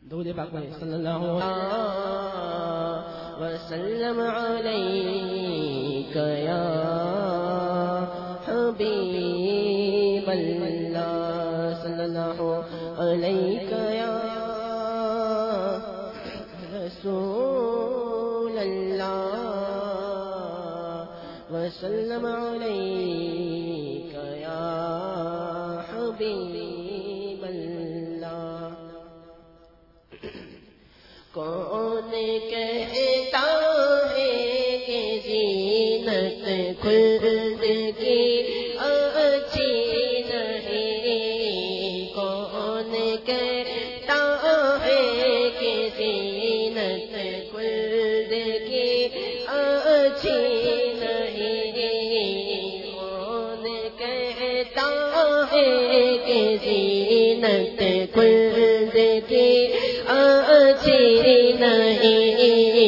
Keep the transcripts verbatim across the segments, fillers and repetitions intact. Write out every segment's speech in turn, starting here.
درود پاک پڑھیں صلی اللہ علیہ وسلم علیک یا حبیب اللہ صلی اللہ علیک یا رسول اللہ وسلم علیک یا حبیب اللہ. کون کہتا ہے کہ زینت خود کی اچھی نہیں؟ کون کہتا ہے کہ زینت خود کی اچھی نہیں؟ کون کہتا ہے کہ زینت خود کی اچھی نہیں،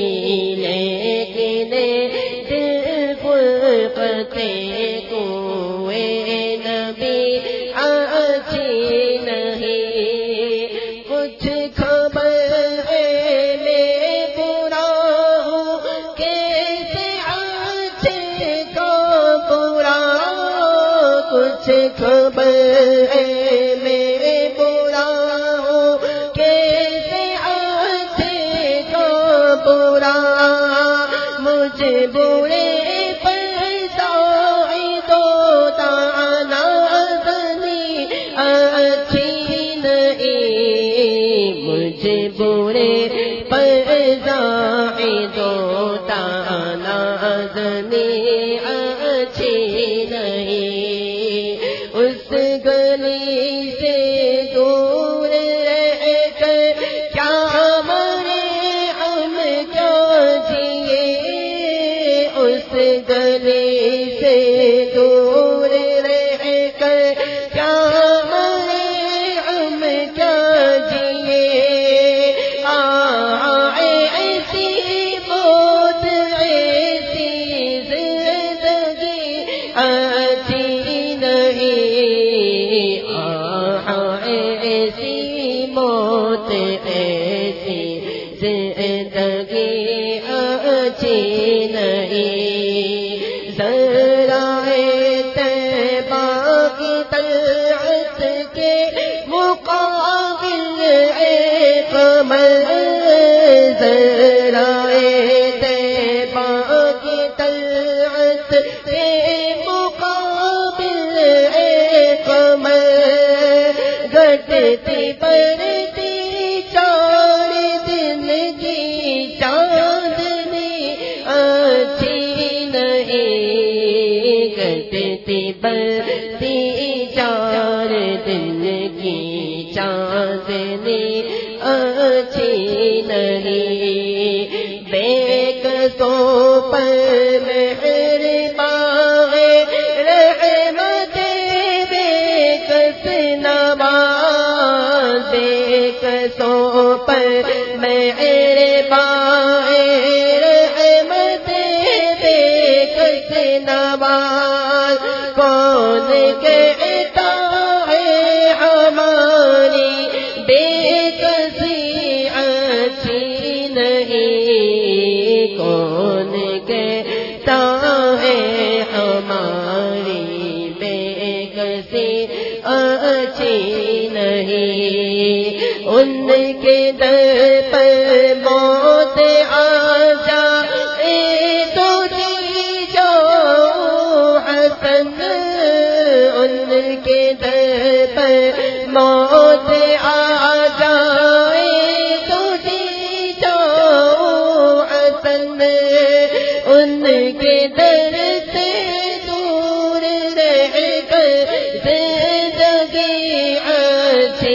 لیکن دل فرقتے کوئے نبی اچھی نہیں. کچھ خبر ہے میں برا ہوں کیسے اچھے کو برا، کچھ خبر ہے میں برا ہوں کیسے برا، مجھے برے پر ساعد و طعنہ زنی اچھی نہیں، مجھے برے پر ساعد و طعنہ زنی اچھی نہیں. اس گلی سے دور رہ کر کیا گلی سے دور رہ کر کیا مرے ہم کیا جیے. ایسی موت ایسی زندگی اچھی نہیں، ایسی موت ایسی زندگی اچھی نہیں. طلعت کے مقابل قمر، ذرائے طیبہ کی طلعت کے مقابل قمر، گھٹتی بڑھتی چار دن کی چاندنی اچھی نہیں، گھٹتی بڑھتی چار دن کی چاندنی اچھی نہیں. بے قصوں پر مہربان رحمت بے کس نواز، بے قصوں پر مہربان رحمت بے کس نواز. کون کہتا ہے ہماری بے کسی اچھی نہیں؟ کون کہتا ہے ہماری بے کسی اچھی نہیں؟ ان کے در پر موت آ جائے تو جی جاؤ حسن، ان کے در پر موت آ جائے تو جی جاؤ حسن، ان کے در سے دور رہ کر زندگی اچھی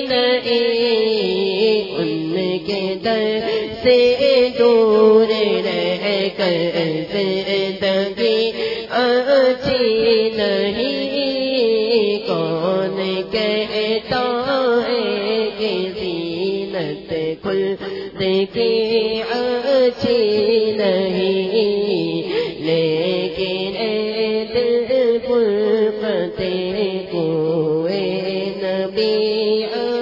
نہیں، ان کے در سے دور رہ کر زندگی اچھی نہیں. کون کہتا ہے کہ زینت خلد کی اچھی نہیں، لیکن اے دل فرقتے کوئے نبی